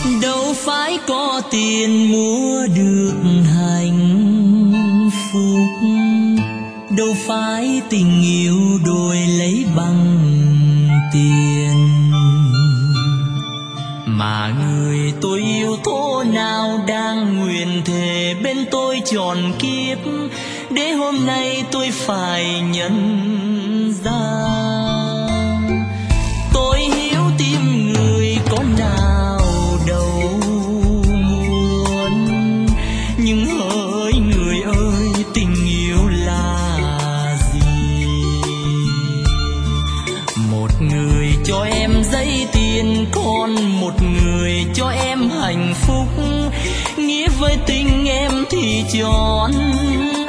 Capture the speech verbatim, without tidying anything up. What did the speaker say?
Đâu phải có tiền mua được hạnh phúc, đâu phải tình yêu đổi lấy bằng tiền, mà người tôi yêu thổ nào đang nguyện thề bên tôi trọn kiếp, để hôm nay tôi phải nhận ra. Tôi hiểu tim người có nào đâu muốn, nhưng hỡi người ơi tình yêu là gì? Một người cho em giấy tiền, còn một người cho em hạnh phúc, nghĩa với tình em thì trọn